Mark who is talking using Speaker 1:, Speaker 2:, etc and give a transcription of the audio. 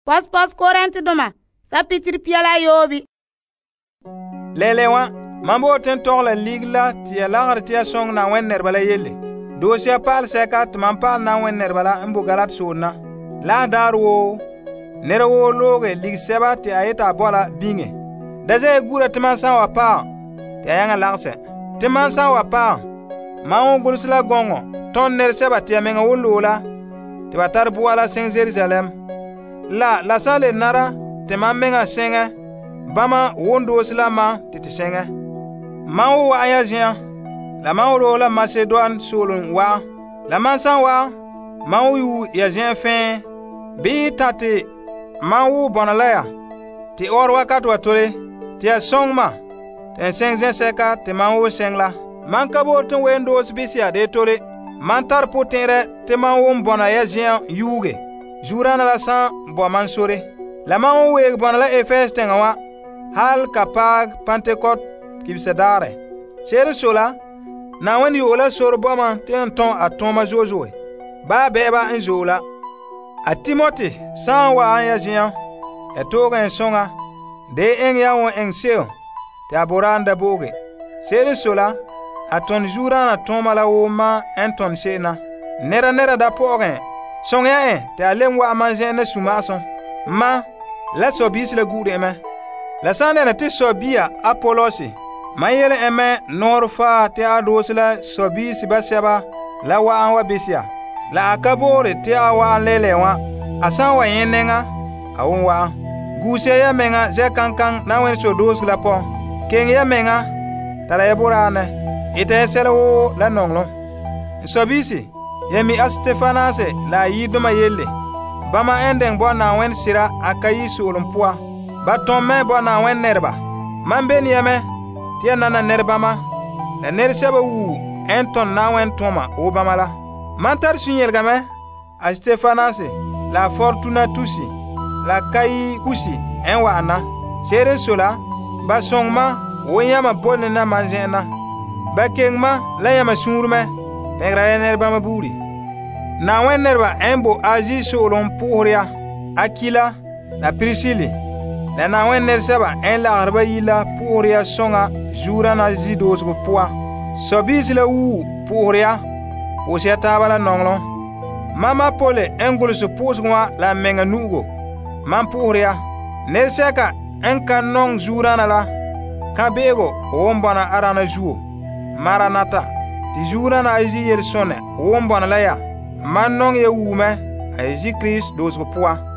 Speaker 1: Pos Korint duma sapitir piala yobi.
Speaker 2: Lelewa mambo ten togla ligla tia lagar tia song na wen nerbala yelle. Dosia pal sekat mampal na wen nerbala mbu galat suna. La darwo nerwo loge lig seba tia ayeta bola binge. Daze gura timansa wa pa tia yanga lagse. Timansa wa pa mawo gursula gongo ton ner seba tia menga wulula tia tar buala seng Jerusalem. La sale nara tema menga senga bama wondo slama titi senga mawo wa ayazia la mawo la Macedon solon wa la mansan wa mawo yu yazien fin bi tati mawo bonalaya ti or wakat wa tole ti songma ten sengzen seka ti mawo sengla man kabo ton wendo spisia de tole man tar potere ti mawo bona yazien yuge jurana la san bo man sore la man we bon la Efes tenga wa hal kapag Pentecote kibsedare sere sola na wen yo la sor bo man ten ton atoma jojo ba beba en jola a Timote san wa anya jian e toga en songa de en ya won en seo te aboranda boge sere sola aton jurana toma la wo ma en ton sena nera da pogen songa te alem wa manje na sumason ma la sobis le gude me la sande na te sobia Apolosi mayele eme norfa te ados la sobis baseba la wa anwa bisia la akabore te awa lelewa asan wa yenenga awwa guse ya menga je kankan na wen so dos la po ken ya menga tara eborane ite selo la nonglo sobisi yemi Stefanase la yiduma yelle bama endeng bo na wen sira akayi sulum puwa baton me bo na wen nerba mambeni yeme tia nana nerba ma la ner seba wu enton na wen toma o bamala mantar sunyel game Stefanase la Fortunatusi la kayi kusi enwa ana sere sola ba songma woyama bonne na manjena ba kengma la yama surme negra nerba ma buri na wen nerba embo aji solon puhria Akila la Priscille la na wen ner seba en la arba yila puhria songa jura na zidos ko poa sobis la wu puhria o seta bala nonglo mama pole engul so pusgwa la menga nugo man puhria ner seka en kanong jura na la kabego wombana arana juo maranata ti jura na aji yer sone wombana la ya man nong ye wume a Jésus Christ dos ko poa